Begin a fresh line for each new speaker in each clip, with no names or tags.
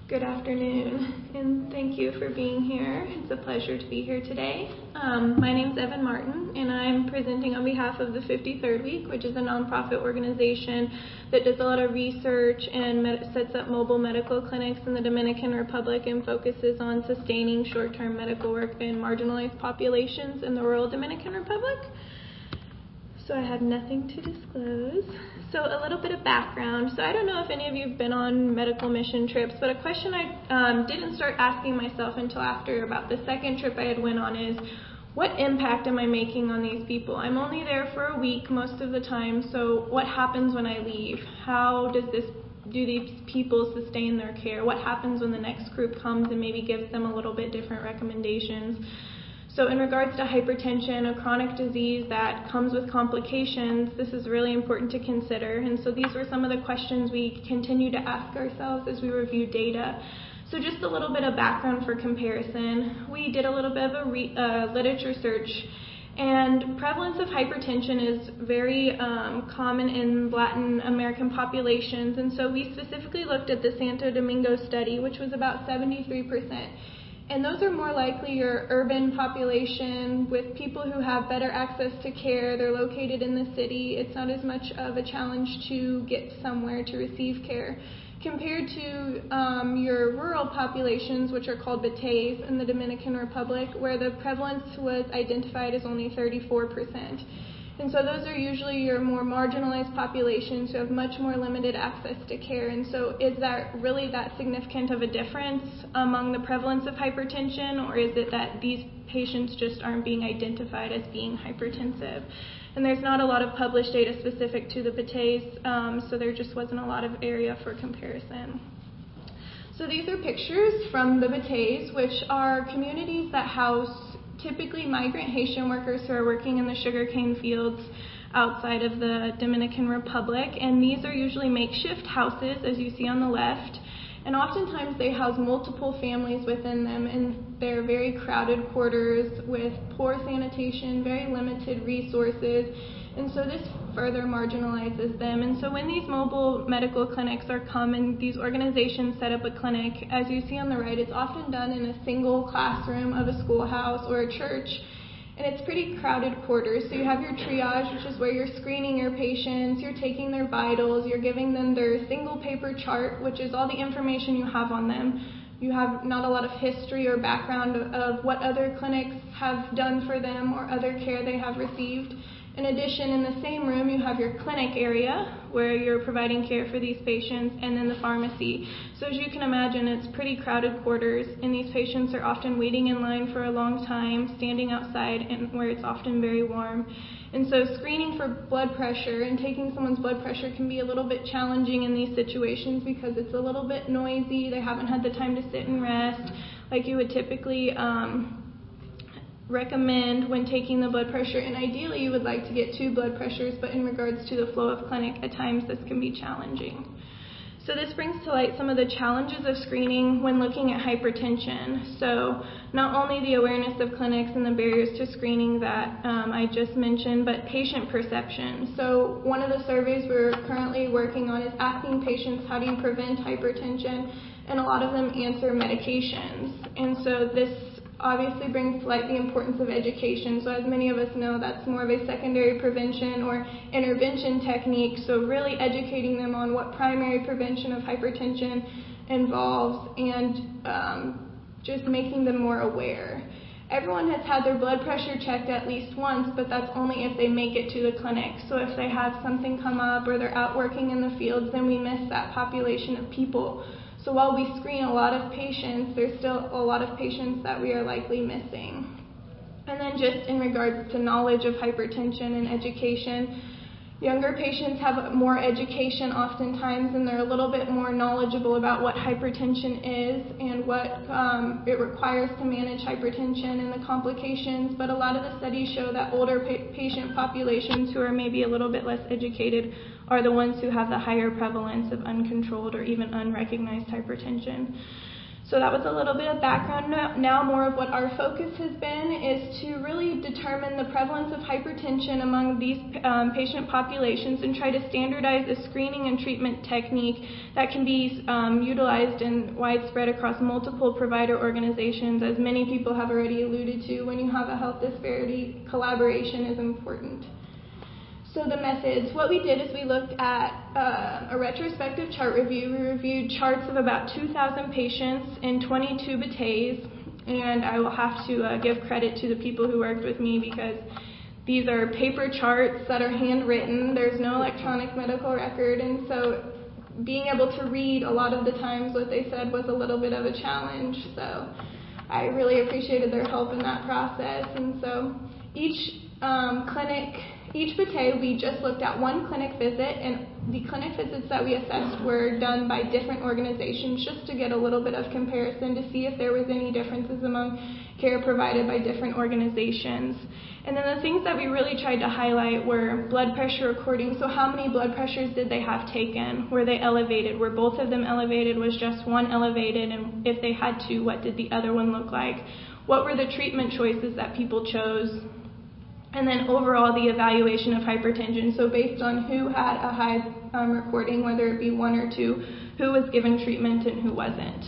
Good afternoon, and thank you for being here. It's a pleasure to be here today. My name is Evan Martin, and I'm presenting on behalf of the 53rd Week, which is a nonprofit organization that does a lot of research and sets up mobile medical clinics in the Dominican Republic and focuses on sustaining short-term medical work in marginalized populations in the rural Dominican Republic. So I have nothing to disclose. So a little bit of background. So I don't know if any of you have been on medical mission trips, but a question I didn't start asking myself until after about the second trip I had went on is, what impact am I making on these people? I'm only there for a week most of the time, so what happens when I leave? How do these people sustain their care? What happens when the next group comes and maybe gives them a little bit different recommendations? So in regards to hypertension, a chronic disease that comes with complications, this is really important to consider. And so these were some of the questions we continue to ask ourselves as we review data. So just a little bit of background for comparison. We did a little bit of a literature search, and prevalence of hypertension is very common in Latin American populations. And so we specifically looked at the Santo Domingo study, which was about 73%. And those are more likely your urban population with people who have better access to care. They're located in the city. It's not as much of a challenge to get somewhere to receive care compared to your rural populations, which are called BATEs in the Dominican Republic, where the prevalence was identified as only 34%. And so those are usually your more marginalized populations who have much more limited access to care. And so is that really that significant of a difference among the prevalence of hypertension, or is it that these patients just aren't being identified as being hypertensive? And there's not a lot of published data specific to the BATEs, so there just wasn't a lot of area for comparison. So these are pictures from the BATEs, which are communities that house typically migrant Haitian workers who are working in the sugarcane fields outside of the Dominican Republic. And these are usually makeshift houses, as you see on the left. And oftentimes they house multiple families within them, and they're very crowded quarters with poor sanitation, very limited resources. And so this further marginalizes them. And so when these mobile medical clinics are common, these organizations set up a clinic. As you see on the right, it's often done in a single classroom of a schoolhouse or a church. And it's pretty crowded quarters. So you have your triage, which is where you're screening your patients, you're taking their vitals, you're giving them their single paper chart, which is all the information you have on them. You have not a lot of history or background of what other clinics have done for them or other care they have received. In addition, in the same room, you have your clinic area where you're providing care for these patients, and then the pharmacy. So as you can imagine, it's pretty crowded quarters, and these patients are often waiting in line for a long time, standing outside, and where it's often very warm. And so screening for blood pressure and taking someone's blood pressure can be a little bit challenging in these situations because it's a little bit noisy. They haven't had the time to sit and rest like you would typically recommend when taking the blood pressure, and ideally you would like to get 2 blood pressures, but in regards to the flow of clinic, at times this can be challenging. So this brings to light some of the challenges of screening when looking at hypertension. So not only the awareness of clinics and the barriers to screening that I just mentioned, but patient perception. So one of the surveys we're currently working on is asking patients, how do you prevent hypertension? And a lot of them answer medications. And so this obviously brings to light the importance of education. So as many of us know, that's more of a secondary prevention or intervention technique. So really educating them on what primary prevention of hypertension involves and just making them more aware. Everyone has had their blood pressure checked at least once, but that's only if they make it to the clinic. So if they have something come up or they're out working in the fields, then we miss that population of people. So while we screen a lot of patients, there's still a lot of patients that we are likely missing. And then just in regards to knowledge of hypertension and education, younger patients have more education oftentimes, and they're a little bit more knowledgeable about what hypertension is and what it requires to manage hypertension and the complications. But a lot of the studies show that older patient populations who are maybe a little bit less educated are the ones who have the higher prevalence of uncontrolled or even unrecognized hypertension. So that was a little bit of background. Now more of what our focus has been is to really determine the prevalence of hypertension among these patient populations and try to standardize a screening and treatment technique that can be utilized and widespread across multiple provider organizations. As many people have already alluded to, when you have a health disparity, collaboration is important. So the methods, what we did is we looked at a retrospective chart review. We reviewed charts of about 2,000 patients in 22 battays, and I will have to give credit to the people who worked with me because these are paper charts that are handwritten. There's no electronic medical record, and so being able to read a lot of the times what they said was a little bit of a challenge. So I really appreciated their help in that process. And so each battay, we just looked at one clinic visit, and the clinic visits that we assessed were done by different organizations just to get a little bit of comparison to see if there was any differences among care provided by different organizations. And then the things that we really tried to highlight were blood pressure recordings. So how many blood pressures did they have taken? Were they elevated? Were both of them elevated? Was just one elevated? And if they had two, what did the other one look like? What were the treatment choices that people chose? And then overall, the evaluation of hypertension. So based on who had a high recording, whether it be one or two, who was given treatment and who wasn't.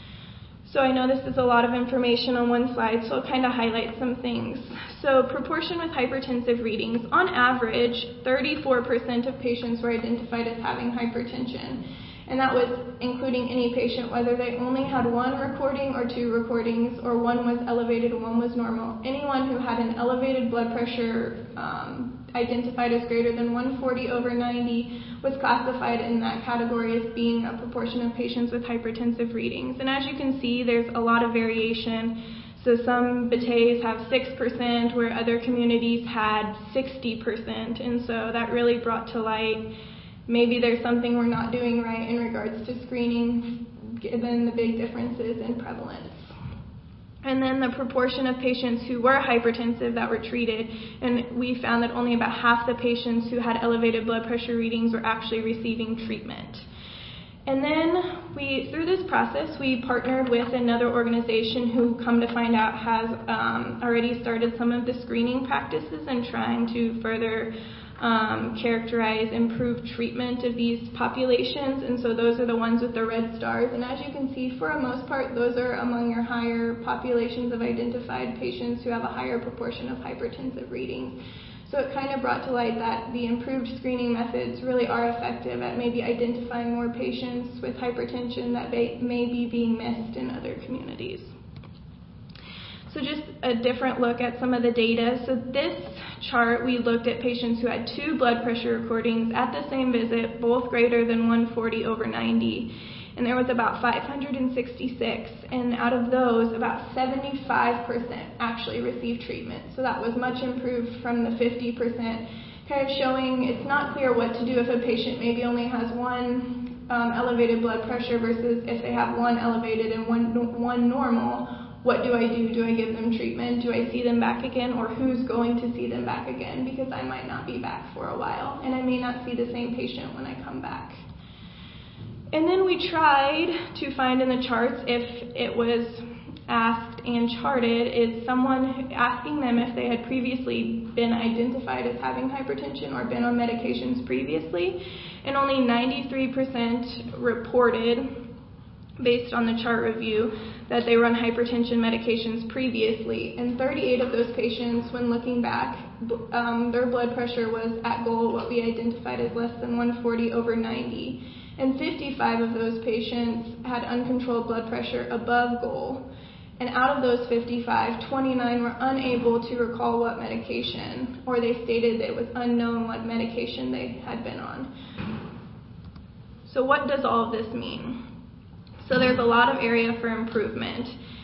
So I know this is a lot of information on one slide, so I'll kind of highlight some things. So proportion with hypertensive readings. On average, 34% of patients were identified as having hypertension. And that was including any patient, whether they only had one recording or two recordings, or one was elevated and one was normal. Anyone who had an elevated blood pressure identified as greater than 140/90 was classified in that category as being a proportion of patients with hypertensive readings. And as you can see, there's a lot of variation. So some battays have 6%, where other communities had 60%. And so that really brought to light maybe there's something we're not doing right in regards to screening, given the big differences in prevalence. And then the proportion of patients who were hypertensive that were treated, and we found that only about half the patients who had elevated blood pressure readings were actually receiving treatment. And then through this process, we partnered with another organization who, come to find out, has already started some of the screening practices and trying to further characterize improved treatment of these populations, and so those are the ones with the red stars. And as you can see, for the most part, those are among your higher populations of identified patients who have a higher proportion of hypertensive readings. So it kind of brought to light that the improved screening methods really are effective at maybe identifying more patients with hypertension that may be being missed in other communities. So just a different look at some of the data. So this chart, we looked at patients who had two blood pressure recordings at the same visit, both greater than 140/90. And there was about 566, and out of those, about 75% actually received treatment. So that was much improved from the 50%, kind of showing it's not clear what to do if a patient maybe only has one elevated blood pressure versus if they have one elevated and one normal. What do I do? Do I give them treatment? Do I see them back again? Or who's going to see them back again? Because I might not be back for a while, and I may not see the same patient when I come back. And then we tried to find in the charts if it was asked and charted, is someone asking them if they had previously been identified as having hypertension or been on medications previously. And only 93% reported, based on the chart review, that they were on hypertension medications previously. And 38 of those patients, when looking back, their blood pressure was at goal, what we identified as less than 140/90. And 55 of those patients had uncontrolled blood pressure above goal. And out of those 55, 29 were unable to recall what medication, or they stated it was unknown what medication they had been on. So what does all of this mean? So there's a lot of area for improvement.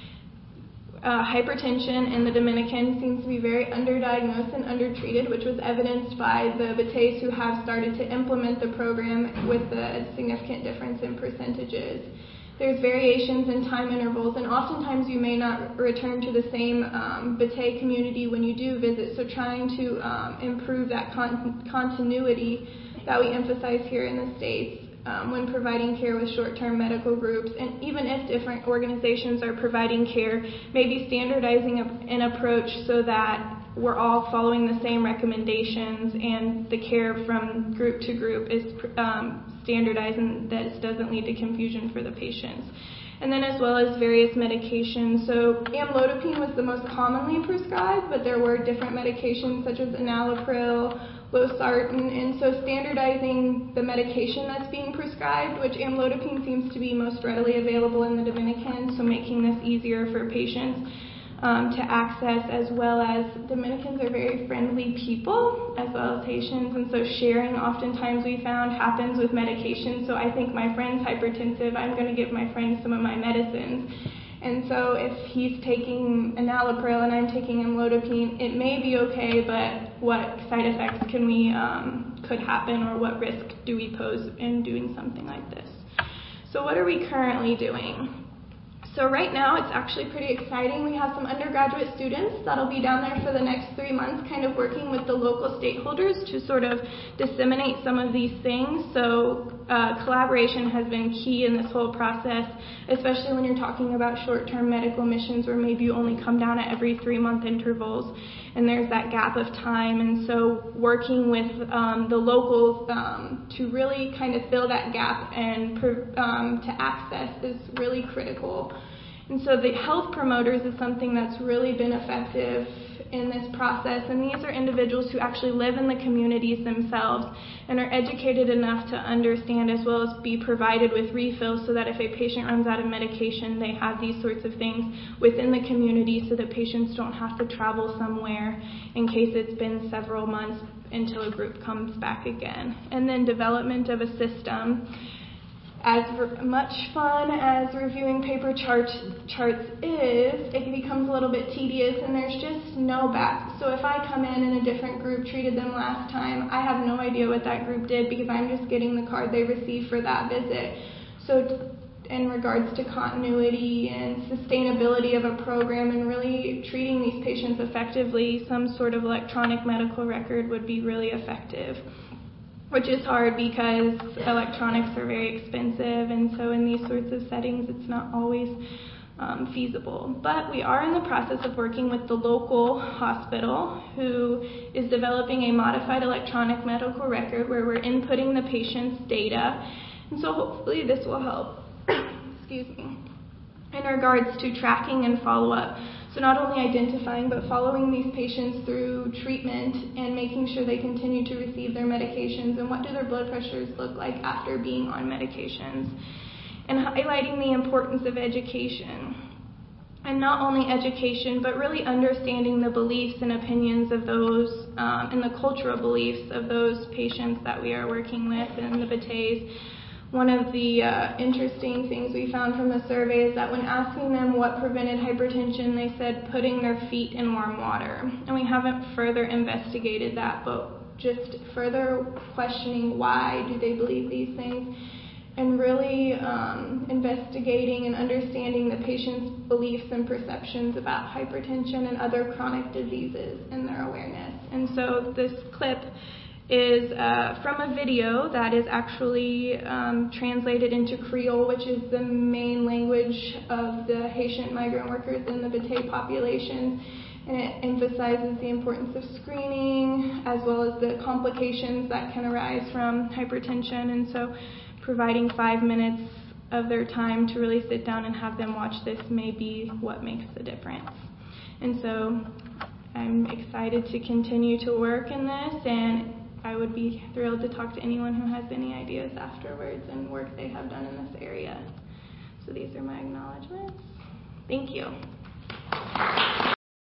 Hypertension in the Dominican seems to be very underdiagnosed and undertreated, which was evidenced by the battays who have started to implement the program with a significant difference in percentages. There's variations in time intervals, and oftentimes you may not return to the same battay community when you do visit, so trying to improve that continuity that we emphasize here in the States. when providing care with short-term medical groups, and even if different organizations are providing care, maybe standardizing an approach so that we're all following the same recommendations and the care from group to group is standardized and that it doesn't lead to confusion for the patients. And then as well as various medications. So amlodipine was the most commonly prescribed, but there were different medications such as enalapril, losartan, and so standardizing the medication that's being prescribed, which amlodipine seems to be most readily available in the Dominican, so making this easier for patients to access, as well as Dominicans are very friendly people, as well as Haitians, and so sharing oftentimes we found happens with medication. So I think my friend's hypertensive, I'm going to give my friend some of my medicines. And so if he's taking enalapril and I'm taking amlodipine, it may be okay, but what side effects can we could happen, or what risk do we pose in doing something like this? So what are we currently doing? So right now it's actually pretty exciting. We have some undergraduate students that'll be down there for the next 3 months kind of working with the local stakeholders to sort of disseminate some of these things. So collaboration has been key in this whole process, especially when you're talking about short-term medical missions where maybe you only come down at every 3-month intervals and there's that gap of time. And so working with the locals to really kind of fill that gap and to access is really critical. And so the health promoters is something that's really been effective in this process, and these are individuals who actually live in the communities themselves and are educated enough to understand, as well as be provided with refills, so that if a patient runs out of medication, they have these sorts of things within the community so that patients don't have to travel somewhere in case it's been several months until a group comes back again. And then development of a system. As much fun as reviewing paper charts is, it becomes a little bit tedious and there's just no back. So if I come in and a different group treated them last time, I have no idea what that group did because I'm just getting the card they received for that visit. So in regards to continuity and sustainability of a program and really treating these patients effectively, some sort of electronic medical record would be really effective. Which is hard because electronics are very expensive, and so in these sorts of settings it's not always feasible. But we are in the process of working with the local hospital who is developing a modified electronic medical record where we're inputting the patient's data, and so hopefully this will help excuse me, in regards to tracking and follow-up. So not only identifying, but following these patients through treatment and making sure they continue to receive their medications and what do their blood pressures look like after being on medications. And highlighting the importance of education. And not only education, but really understanding the beliefs and opinions of those, and the cultural beliefs of those patients that we are working with in the Bateyes. One of the interesting things we found from the survey is that when asking them what prevented hypertension, they said putting their feet in warm water. And we haven't further investigated that, but just further questioning why do they believe these things, and really investigating and understanding the patient's beliefs and perceptions about hypertension and other chronic diseases and their awareness. And so this clip is from a video that is actually translated into Creole, which is the main language of the Haitian migrant workers in the Batey population. And it emphasizes the importance of screening as well as the complications that can arise from hypertension. And so providing 5 minutes of their time to really sit down and have them watch this may be what makes the difference. And so I'm excited to continue to work in this, and I would be thrilled to talk to anyone who has any ideas afterwards and work they have done in this area. So these are my acknowledgments. Thank you.